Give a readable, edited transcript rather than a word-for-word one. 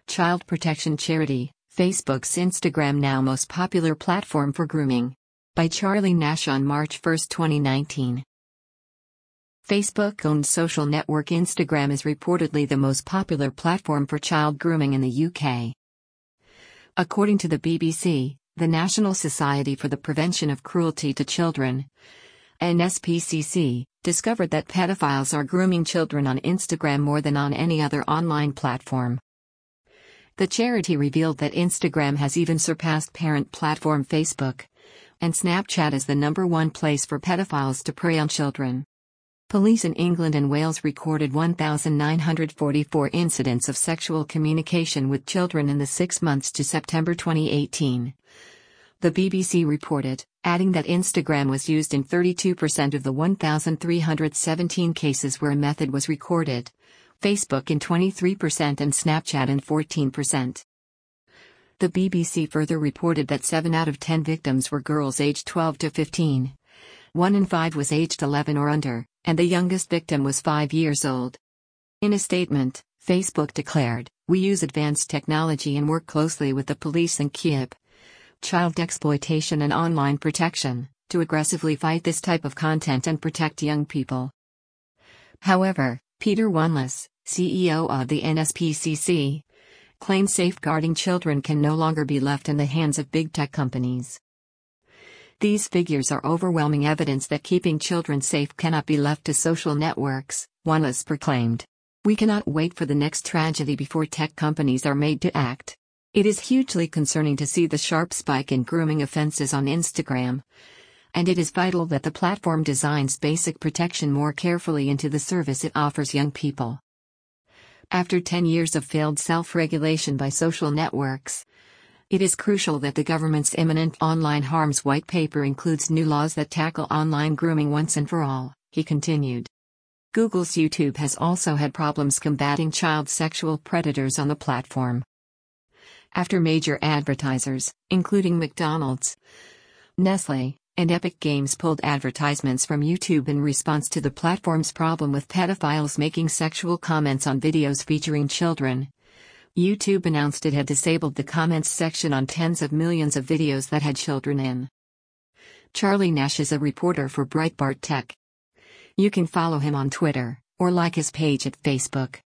Child protection charity, Facebook's Instagram now most popular platform for grooming. By Charlie Nash on March 1, 2019. Facebook-owned social network Instagram is reportedly the most popular platform for child grooming in the UK. According to the BBC, the National Society for the Prevention of Cruelty to Children, NSPCC, discovered that pedophiles are grooming children on Instagram more than on any other online platform. The charity revealed that Instagram has even surpassed parent platform Facebook and Snapchat as the #1 place for pedophiles to prey on children. Police in England and Wales recorded 1,944 incidents of sexual communication with children in the 6 months to September 2018. The BBC reported, adding that Instagram was used in 32% of the 1,317 cases where a method was recorded, Facebook in 23% and Snapchat in 14%. The BBC further reported that 7 out of 10 victims were girls aged 12 to 15. 1 in 5 was aged 11 or under, and the youngest victim was 5 years old. In a statement, Facebook declared, "We use advanced technology and work closely with the police and CIB, child exploitation and online protection, to aggressively fight this type of content and protect young people." However, Peter Wanless, CEO of the NSPCC, claimed safeguarding children can no longer be left in the hands of big tech companies. These figures are overwhelming evidence that keeping children safe cannot be left to social networks, Wanless proclaimed. "We cannot wait for the next tragedy before tech companies are made to act. It is hugely concerning to see the sharp spike in grooming offenses on Instagram, and it is vital that the platform designs basic protection more carefully into the service it offers young people." After 10 years of failed self-regulation by social networks, it is crucial that the government's imminent online harms white paper includes new laws that tackle online grooming once and for all, he continued. Google's YouTube has also had problems combating child sexual predators on the platform. After major advertisers, including McDonald's, Nestle, and Epic Games pulled advertisements from YouTube in response to the platform's problem with pedophiles making sexual comments on videos featuring children, YouTube announced it had disabled the comments section on tens of millions of videos that had children in. Charlie Nash is a reporter for Breitbart Tech. You can follow him on Twitter, or like his page at Facebook.